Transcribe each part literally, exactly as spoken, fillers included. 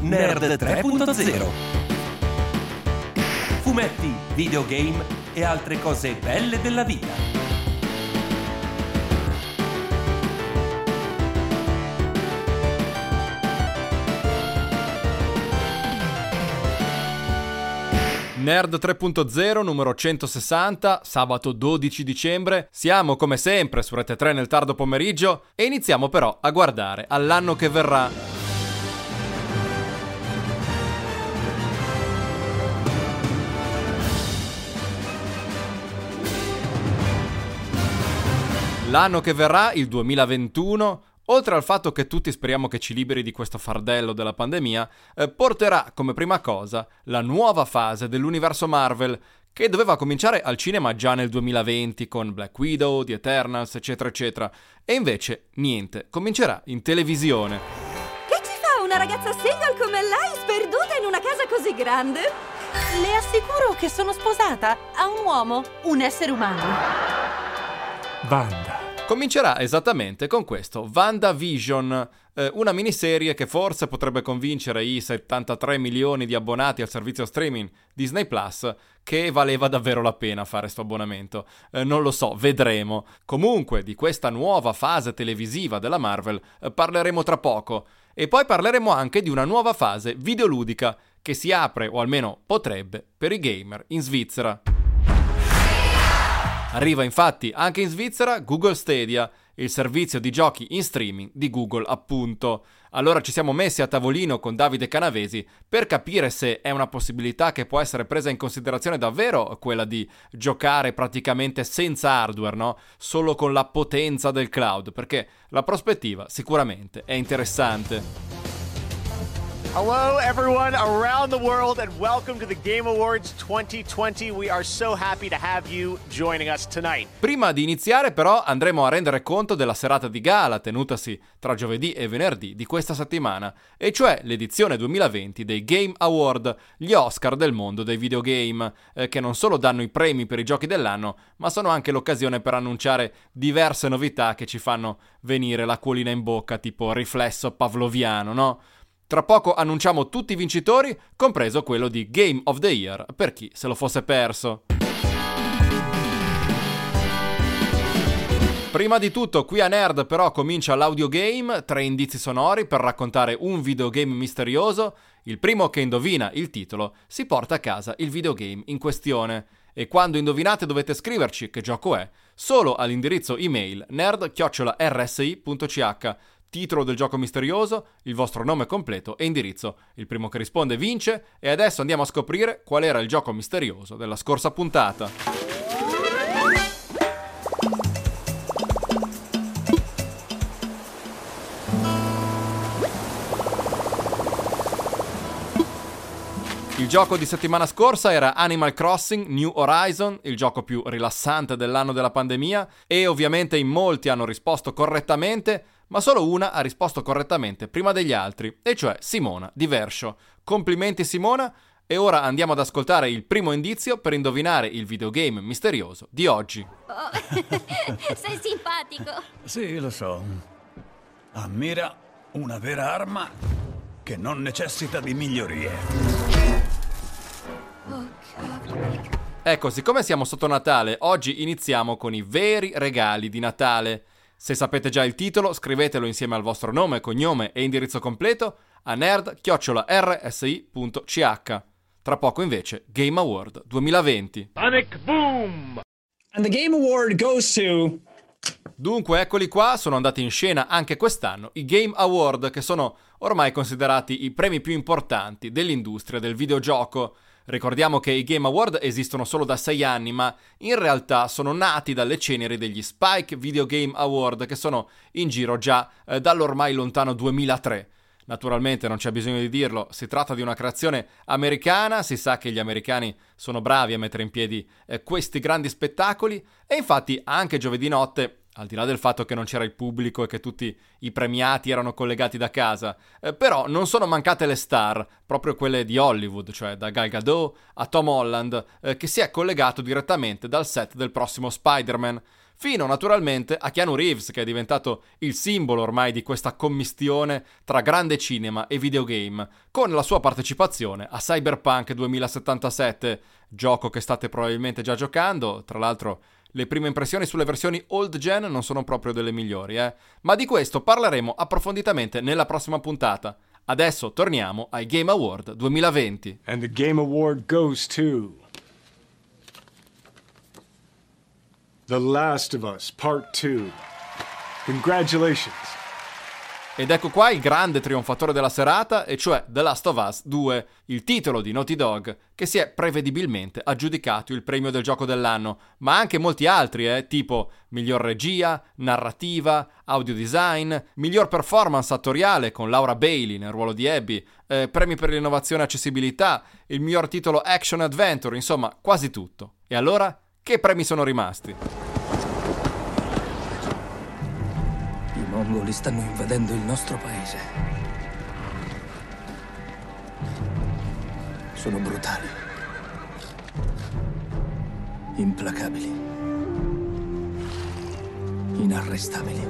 Nerd tre punto zero. Fumetti, videogame e altre cose belle della vita. Nerd tre punto zero numero centosessanta, sabato dodici dicembre. Siamo come sempre su Rete tre nel tardo pomeriggio e iniziamo però a guardare all'anno che verrà. L'anno che verrà, il duemilaventuno, oltre al fatto che tutti speriamo che ci liberi di questo fardello della pandemia, eh, porterà come prima cosa la nuova fase dell'universo Marvel, che doveva cominciare al cinema già nel duemilaventi con Black Widow, The Eternals, eccetera eccetera, e invece niente, comincerà in televisione. Che ci fa una ragazza single come lei sperduta in una casa così grande? Le assicuro che sono sposata a un uomo, un essere umano. Wanda. Comincerà esattamente con questo WandaVision, eh, una miniserie che forse potrebbe convincere i settantatré milioni di abbonati al servizio streaming Disney Plus che valeva davvero la pena fare sto abbonamento. Eh, non lo so, vedremo. Comunque di questa nuova fase televisiva della Marvel eh, parleremo tra poco. E poi parleremo anche di una nuova fase videoludica che si apre, o almeno potrebbe, per i gamer in Svizzera. Arriva infatti anche in Svizzera Google Stadia, il servizio di giochi in streaming di Google appunto. Allora ci siamo messi a tavolino con Davide Canavesi per capire se è una possibilità che può essere presa in considerazione davvero quella di giocare praticamente senza hardware, no? Solo con la potenza del cloud, perché la prospettiva sicuramente è interessante. Hello everyone around the world and welcome to the Game Awards twenty twenty. We are so happy to have you joining us tonight. Prima di iniziare però andremo a rendere conto della serata di gala tenutasi tra giovedì e venerdì di questa settimana, e cioè l'edizione duemilaventi dei Game Award, gli Oscar del mondo dei videogame, eh, che non solo danno i premi per i giochi dell'anno, ma sono anche l'occasione per annunciare diverse novità che ci fanno venire l'acquolina in bocca, tipo riflesso pavloviano, no? Tra poco annunciamo tutti i vincitori, compreso quello di Game of the Year, per chi se lo fosse perso. Prima di tutto, qui a Nerd però comincia l'audiogame, tre indizi sonori per raccontare un videogame misterioso. Il primo che indovina il titolo si porta a casa il videogame in questione. E quando indovinate dovete scriverci che gioco è, solo all'indirizzo email nerd chiocciola r s i punto c h. Titolo del gioco misterioso, il vostro nome completo e indirizzo. Il primo che risponde vince, e adesso andiamo a scoprire qual era il gioco misterioso della scorsa puntata. Il gioco di settimana scorsa era Animal Crossing New Horizon, il gioco più rilassante dell'anno della pandemia, e ovviamente in molti hanno risposto correttamente, ma solo una ha risposto correttamente prima degli altri, e cioè Simona di Verscho. Complimenti Simona, e ora andiamo ad ascoltare il primo indizio per indovinare il videogame misterioso di oggi. Oh, sei simpatico. Sì, lo so. Ammira una vera arma che non necessita di migliorie. Oh, cavolo. Ecco, siccome siamo sotto Natale, oggi iniziamo con i veri regali di Natale. Se sapete già il titolo, scrivetelo insieme al vostro nome, cognome e indirizzo completo a nerd chiocciola r s i punto c h. Tra poco invece Game Award duemilaventi. Panic Boom! And the Game Award goes to... Dunque, eccoli qua, sono andati in scena anche quest'anno i Game Award, che sono ormai considerati i premi più importanti dell'industria del videogioco. Ricordiamo che i Game Award esistono solo da sei anni, ma in realtà sono nati dalle ceneri degli Spike Video Game Award, che sono in giro già eh, dall'ormai lontano duemilatré. Naturalmente non c'è bisogno di dirlo, si tratta di una creazione americana, si sa che gli americani sono bravi a mettere in piedi eh, questi grandi spettacoli, e infatti anche giovedì notte, al di là del fatto che non c'era il pubblico e che tutti i premiati erano collegati da casa, eh, però non sono mancate le star, proprio quelle di Hollywood, cioè da Gal Gadot a Tom Holland, eh, che si è collegato direttamente dal set del prossimo Spider-Man. fino naturalmente a Keanu Reeves, che è diventato il simbolo ormai di questa commistione tra grande cinema e videogame, con la sua partecipazione a Cyberpunk duemilasettantasette, gioco che state probabilmente già giocando. Tra l'altro le prime impressioni sulle versioni old gen non sono proprio delle migliori, eh? Ma di questo parleremo approfonditamente nella prossima puntata. Adesso torniamo ai Game Award duemilaventi. And the Game Award goes to The Last of Us Part two. Congratulations. Ed ecco qua il grande trionfatore della serata, e cioè The Last of Us due, il titolo di Naughty Dog, che si è prevedibilmente aggiudicato il premio del gioco dell'anno, ma anche molti altri, eh, tipo miglior regia, narrativa, audio design, miglior performance attoriale con Laura Bailey nel ruolo di Abby, eh, premi per l'innovazione e accessibilità, il miglior titolo action adventure, insomma quasi tutto. E allora, che premi sono rimasti? I mongoli stanno invadendo il nostro paese. Sono brutali, implacabili, inarrestabili.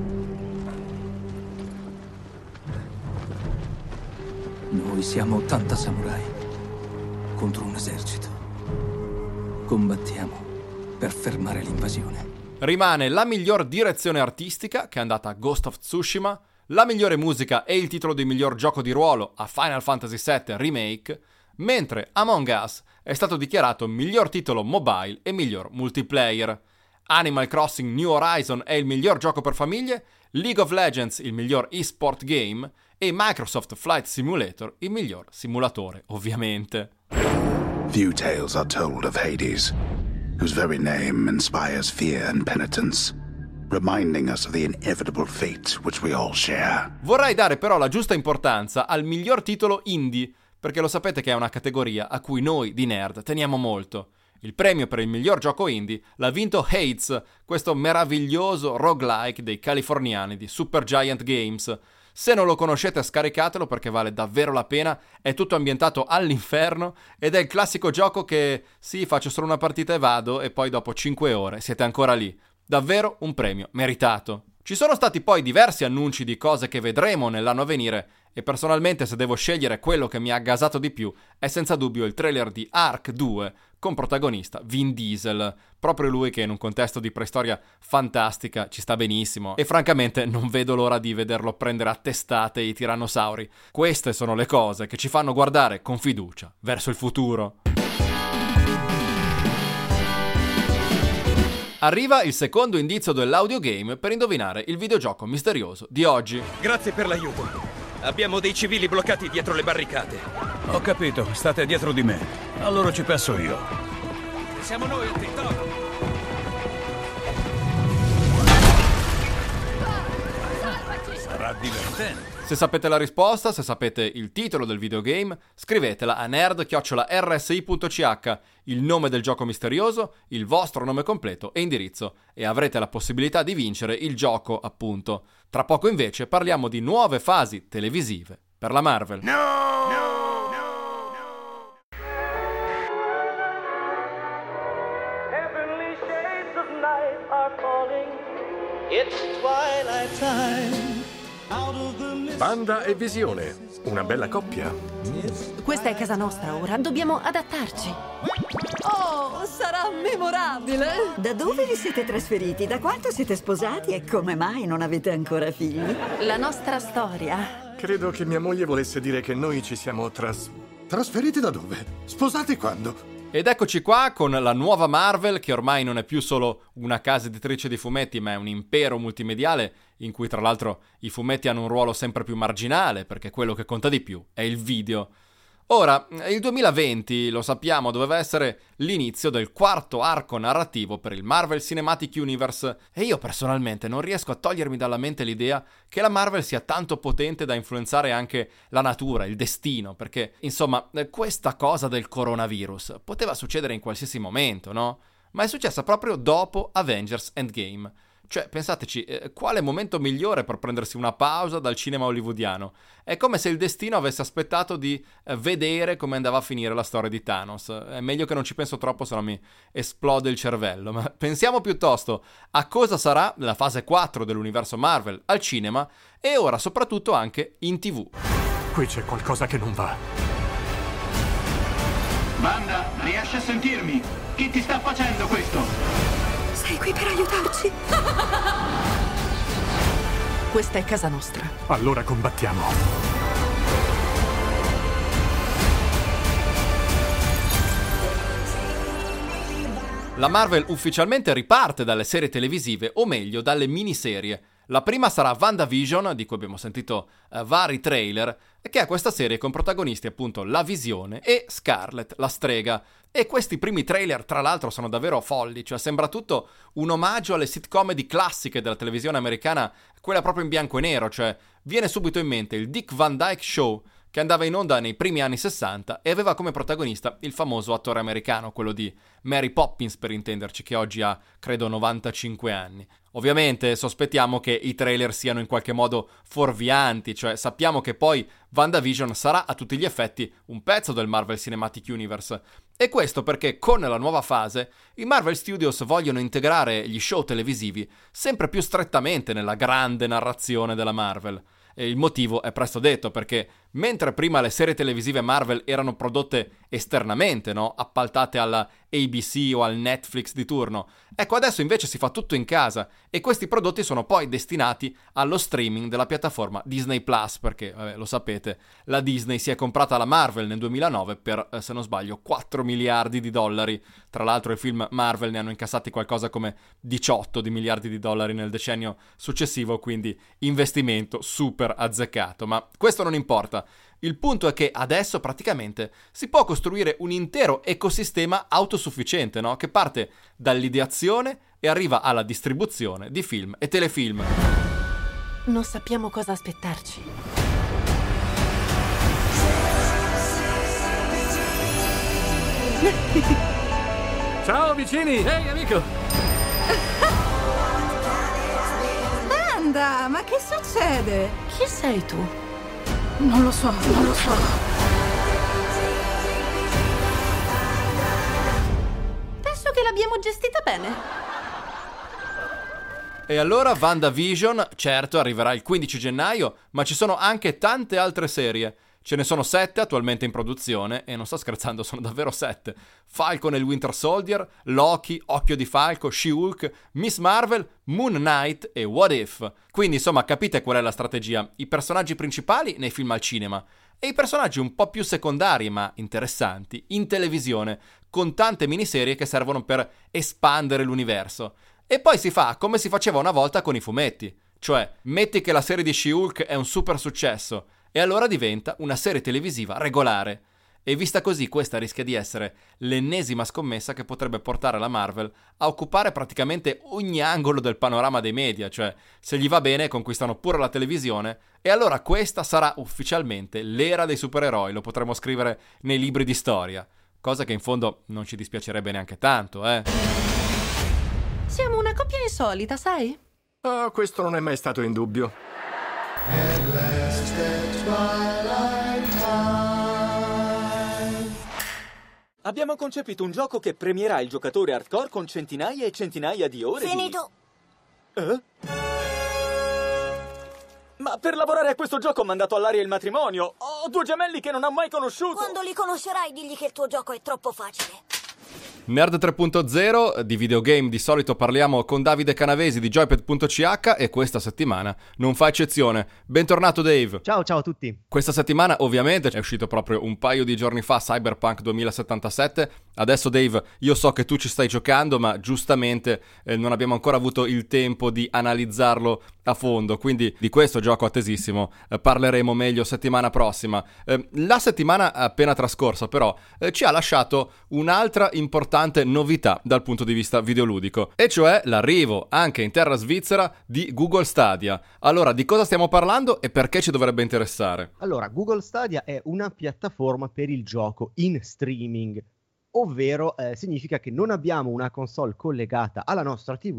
Noi siamo ottanta samurai contro un esercito. Combattiamo per fermare l'invasione. Rimane la miglior direzione artistica, che è andata a Ghost of Tsushima, la migliore musica e il titolo di miglior gioco di ruolo a Final Fantasy sette Remake, mentre Among Us è stato dichiarato miglior titolo mobile e miglior multiplayer. Animal Crossing New Horizon è il miglior gioco per famiglie, League of Legends il miglior e-sport game e Microsoft Flight Simulator il miglior simulatore, ovviamente. Few tales are told of Hades, whose very name inspires fear and penitence, reminding us of the inevitable fate which we all share. Vorrei dare però la giusta importanza al miglior titolo indie, perché lo sapete che è una categoria a cui noi di nerd teniamo molto. Il premio per il miglior gioco indie l'ha vinto Hades, questo meraviglioso roguelike dei californiani di Supergiant Games. Se non lo conoscete, scaricatelo perché vale davvero la pena, è tutto ambientato all'inferno ed è il classico gioco che sì, faccio solo una partita e vado e poi dopo cinque ore siete ancora lì. Davvero un premio meritato. Ci sono stati poi diversi annunci di cose che vedremo nell'anno a venire e personalmente, se devo scegliere quello che mi ha gasato di più, è senza dubbio il trailer di Ark due con protagonista Vin Diesel, proprio lui che in un contesto di preistoria fantastica ci sta benissimo e francamente non vedo l'ora di vederlo prendere a testate i tirannosauri. Queste sono le cose che ci fanno guardare con fiducia verso il futuro. Arriva il secondo indizio dell'audiogame per indovinare il videogioco misterioso di oggi. Grazie per l'aiuto. Abbiamo dei civili bloccati dietro le barricate. Ho capito, state dietro di me. Allora ci penso io. Siamo noi a TikTok. Sarà divertente. Se sapete la risposta, se sapete il titolo del videogame, scrivetela a nerd chiocciola r s i punto c h, il nome del gioco misterioso, il vostro nome completo e indirizzo, e avrete la possibilità di vincere il gioco, appunto. Tra poco invece parliamo di nuove fasi televisive per la Marvel. No! No! Heavenly shades of night are falling. It's twilight time. Banda e Visione, una bella coppia. Questa è casa nostra ora, dobbiamo adattarci. Oh, sarà memorabile! Da dove vi siete trasferiti? Da quanto siete sposati e come mai non avete ancora figli? La nostra storia. Credo che mia moglie volesse dire che noi ci siamo tras... Trasferiti da dove? Sposati quando? Ed eccoci qua con la nuova Marvel, che ormai non è più solo una casa editrice di fumetti, ma è un impero multimediale in cui tra l'altro i fumetti hanno un ruolo sempre più marginale, perché quello che conta di più è il video. Ora, il duemilaventi, lo sappiamo, doveva essere l'inizio del quarto arco narrativo per il Marvel Cinematic Universe e io personalmente non riesco a togliermi dalla mente l'idea che la Marvel sia tanto potente da influenzare anche la natura, il destino, perché, insomma, questa cosa del coronavirus poteva succedere in qualsiasi momento, no? Ma è successa proprio dopo Avengers Endgame. Cioè, pensateci, eh, quale momento migliore per prendersi una pausa dal cinema hollywoodiano? È come se il destino avesse aspettato di eh, vedere come andava a finire la storia di Thanos. È meglio che non ci penso troppo, se no mi esplode il cervello. Ma pensiamo piuttosto a cosa sarà la fase quattro dell'universo Marvel al cinema e ora soprattutto anche in tivù. Qui c'è qualcosa che non va. Wanda, riesci a sentirmi? Chi ti sta facendo questo? Sei qui per aiutarci? Questa è casa nostra. Allora combattiamo. La Marvel ufficialmente riparte dalle serie televisive, o meglio dalle miniserie. La prima sarà WandaVision, di cui abbiamo sentito uh, vari trailer, che è questa serie con protagonisti appunto la Visione e Scarlet, la strega. E questi primi trailer, tra l'altro, sono davvero folli, cioè sembra tutto un omaggio alle sitcom classiche della televisione americana, quella proprio in bianco e nero, cioè viene subito in mente il Dick Van Dyke Show, che andava in onda nei primi anni sessanta e aveva come protagonista il famoso attore americano, quello di Mary Poppins per intenderci, che oggi ha credo novantacinque anni. Ovviamente sospettiamo che i trailer siano in qualche modo fuorvianti, cioè sappiamo che poi WandaVision sarà a tutti gli effetti un pezzo del Marvel Cinematic Universe. E questo perché con la nuova fase i Marvel Studios vogliono integrare gli show televisivi sempre più strettamente nella grande narrazione della Marvel. E il motivo è presto detto, perché mentre prima le serie televisive Marvel erano prodotte esternamente, no? Appaltate alla A B C o al Netflix di turno, ecco adesso invece si fa tutto in casa e questi prodotti sono poi destinati allo streaming della piattaforma Disney Plus, perché, vabbè, lo sapete, la Disney si è comprata la Marvel nel duemilanove per, eh, se non sbaglio, quattro miliardi di dollari. Tra l'altro i film Marvel ne hanno incassati qualcosa come diciotto di miliardi di dollari nel decennio successivo, quindi investimento super azzeccato. Ma questo non importa. Il punto è che adesso praticamente si può costruire un intero ecosistema autosufficiente, no? Che parte dall'ideazione e arriva alla distribuzione di film e telefilm. Non sappiamo cosa aspettarci. Ciao vicini! Ehi hey, amico! Wanda, ma che succede? Chi sei tu? Non lo so, non lo so. Penso che l'abbiamo gestita bene. E allora WandaVision, certo, arriverà il quindici gennaio, ma ci sono anche tante altre serie. Ce ne sono sette attualmente in produzione, e non sto scherzando, sono davvero sette. Falcon e il Winter Soldier, Loki, Occhio di Falco, She-Hulk, Miss Marvel, Moon Knight e What If. Quindi insomma capite qual è la strategia. I personaggi principali nei film al cinema e i personaggi un po' più secondari ma interessanti in televisione, con tante miniserie che servono per espandere l'universo. E poi si fa come si faceva una volta con i fumetti. Cioè, metti che la serie di She-Hulk è un super successo e allora diventa una serie televisiva regolare. E vista così, questa rischia di essere l'ennesima scommessa che potrebbe portare la Marvel a occupare praticamente ogni angolo del panorama dei media, cioè se gli va bene conquistano pure la televisione, e allora questa sarà ufficialmente l'era dei supereroi, lo potremo scrivere nei libri di storia, cosa che in fondo non ci dispiacerebbe neanche tanto, eh. Siamo una coppia insolita, sai? Oh, questo non è mai stato in dubbio. Abbiamo concepito un gioco che premierà il giocatore hardcore con centinaia e centinaia di ore. Finito. Di... Eh? Ma per lavorare a questo gioco ho mandato all'aria il matrimonio. Ho due gemelli che non ho mai conosciuto. Quando li conoscerai, digli che il tuo gioco è troppo facile. Nerd tre punto zero, di videogame di solito parliamo con Davide Canavesi di Joypad punto c h e questa settimana non fa eccezione. Bentornato Dave. Ciao, ciao a tutti. Questa settimana ovviamente è uscito proprio un paio di giorni fa Cyberpunk duemilasettantasette. Adesso Dave, io so che tu ci stai giocando, ma giustamente eh, non abbiamo ancora avuto il tempo di analizzarlo a fondo, quindi di questo gioco attesissimo eh, parleremo meglio settimana prossima. Eh, la settimana appena trascorsa però eh, ci ha lasciato un'altra importante novità dal punto di vista videoludico, e cioè l'arrivo anche in terra svizzera di Google Stadia. Allora, di cosa stiamo parlando e perché ci dovrebbe interessare? Allora, Google Stadia è una piattaforma per il gioco in streaming, ovvero eh, significa che non abbiamo una console collegata alla nostra tivù,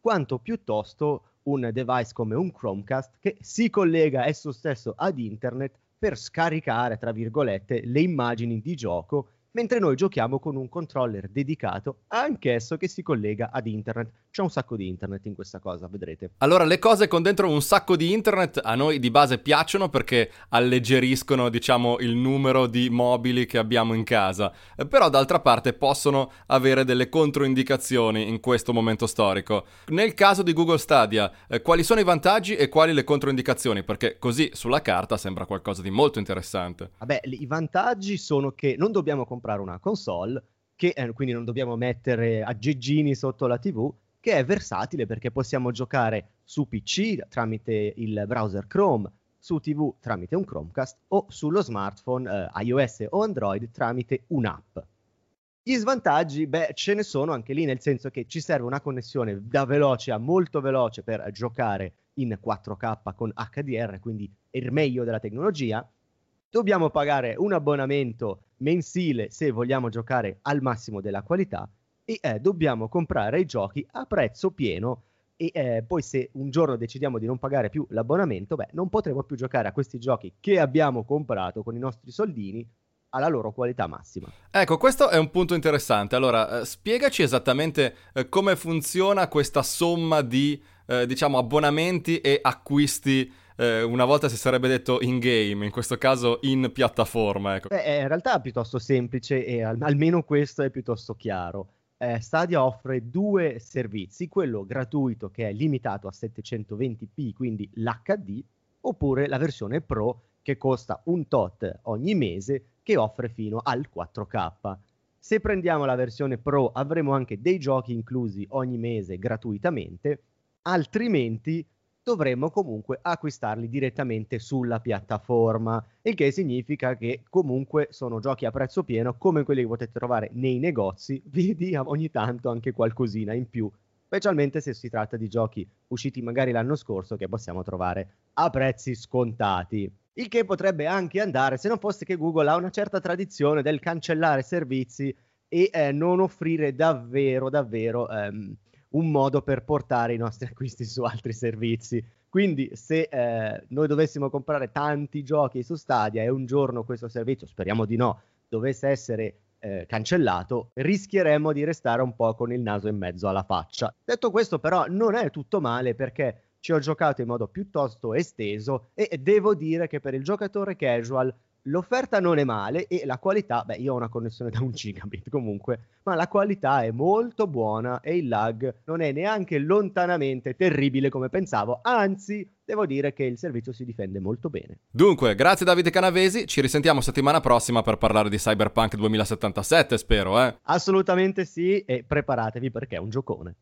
quanto piuttosto un device come un Chromecast che si collega esso stesso ad internet per scaricare, tra virgolette, le immagini di gioco, mentre noi giochiamo con un controller dedicato, anch'esso che si collega ad internet. C'è un sacco di internet in questa cosa, vedrete. Allora, le cose con dentro un sacco di internet a noi di base piacciono perché alleggeriscono, diciamo, il numero di mobili che abbiamo in casa, eh, però d'altra parte possono avere delle controindicazioni in questo momento storico. Nel caso di Google Stadia, eh, quali sono i vantaggi e quali le controindicazioni? Perché così sulla carta sembra qualcosa di molto interessante. Vabbè, i vantaggi sono che non dobbiamo comprare una console, che eh, quindi non dobbiamo mettere aggeggini sotto la tivù, che è versatile perché possiamo giocare su P C tramite il browser Chrome, su tivù tramite un Chromecast o sullo smartphone eh, iOS o Android tramite un'app. Gli svantaggi, beh, ce ne sono anche lì, nel senso che ci serve una connessione da veloce a molto veloce per giocare in quattro K con H D R, quindi è il meglio della tecnologia. Dobbiamo pagare un abbonamento mensile se vogliamo giocare al massimo della qualità e eh, dobbiamo comprare i giochi a prezzo pieno e eh, poi se un giorno decidiamo di non pagare più l'abbonamento, beh, non potremo più giocare a questi giochi che abbiamo comprato con i nostri soldini alla loro qualità massima. Ecco, questo è un punto interessante. Allora, eh, spiegaci esattamente eh, come funziona questa somma di, eh, diciamo, abbonamenti e acquisti. Eh, una volta si sarebbe detto in game, in questo caso in piattaforma. Ecco. Beh, in realtà è piuttosto semplice e al- almeno questo è piuttosto chiaro. Eh, Stadia offre due servizi, quello gratuito che è limitato a settecentoventi p, quindi l'H D, oppure la versione Pro che costa un tot ogni mese che offre fino al quattro K. Se prendiamo la versione Pro avremo anche dei giochi inclusi ogni mese gratuitamente, altrimenti dovremmo comunque acquistarli direttamente sulla piattaforma, il che significa che comunque sono giochi a prezzo pieno come quelli che potete trovare nei negozi, vedi ogni tanto anche qualcosina in più, specialmente se si tratta di giochi usciti magari l'anno scorso che possiamo trovare a prezzi scontati. Il che potrebbe anche andare se non fosse che Google ha una certa tradizione del cancellare servizi e eh, non offrire davvero, davvero ehm, un modo per portare i nostri acquisti su altri servizi. Quindi se eh, noi dovessimo comprare tanti giochi su Stadia e un giorno questo servizio, speriamo di no, dovesse essere eh, cancellato, rischieremmo di restare un po' con il naso in mezzo alla faccia. Detto questo però non è tutto male perché ci ho giocato in modo piuttosto esteso e devo dire che per il giocatore casual l'offerta non è male e la qualità, beh, io ho una connessione da un gigabit comunque, ma la qualità è molto buona e il lag non è neanche lontanamente terribile come pensavo, anzi, devo dire che il servizio si difende molto bene. Dunque, grazie Davide Canavesi, ci risentiamo settimana prossima per parlare di Cyberpunk duemilasettantasette, spero, eh? Assolutamente sì, e preparatevi perché è un giocone.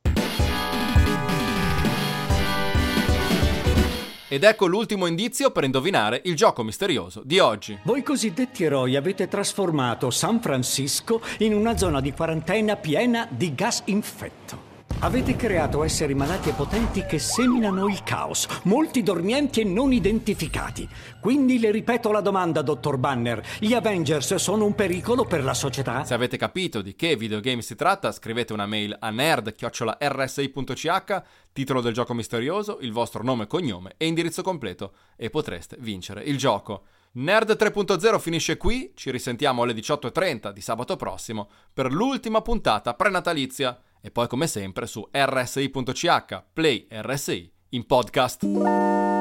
Ed ecco l'ultimo indizio per indovinare il gioco misterioso di oggi. Voi cosiddetti eroi avete trasformato San Francisco in una zona di quarantena piena di gas infetto. Avete creato esseri malati e potenti che seminano il caos, molti dormienti e non identificati. Quindi le ripeto la domanda, dottor Banner. Gli Avengers sono un pericolo per la società? Se avete capito di che videogame si tratta, scrivete una mail a nerd chiocciola r s i punto c h, titolo del gioco misterioso, il vostro nome e cognome e indirizzo completo e potreste vincere il gioco. Nerd tre punto zero finisce qui, ci risentiamo alle diciotto e trenta di sabato prossimo per l'ultima puntata prenatalizia. E poi come sempre su r s i punto c h, Play R S I in podcast.